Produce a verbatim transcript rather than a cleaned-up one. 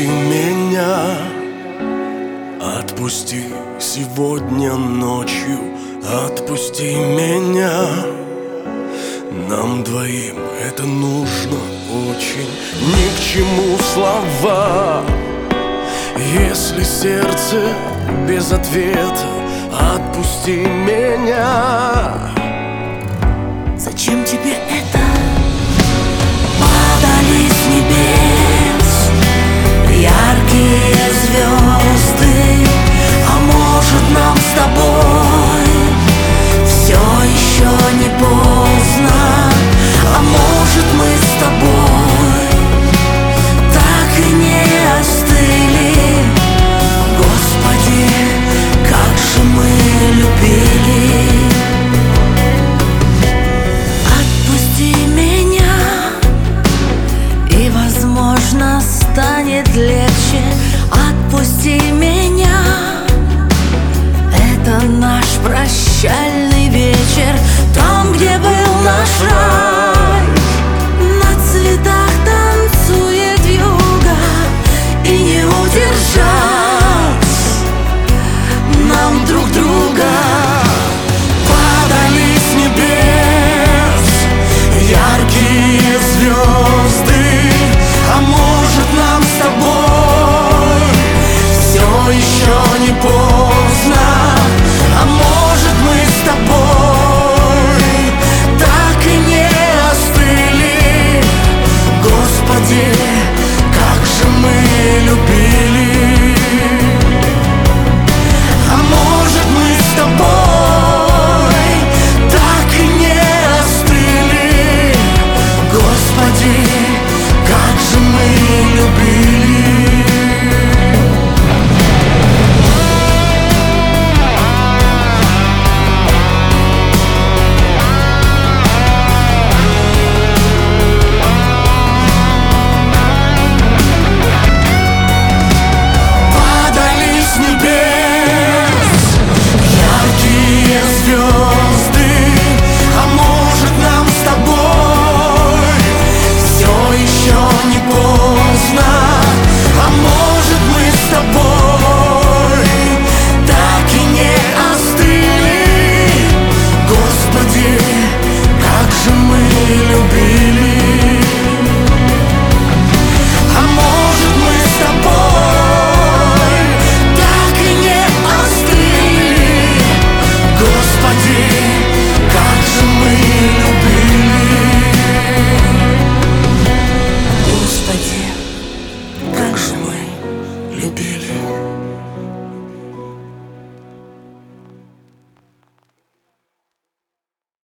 меня, отпусти сегодня ночью, отпусти меня. Нам двоим это нужно очень, ни к чему слова. Если сердце без ответа, отпусти меня. Зачем тебе это? Падали с небес яркие звезды, а может нам с тобой все еще не поздно, а может мы с тобой так и не остыли. Господи, как же мы любили. Отпусти меня, и возможно станет легче.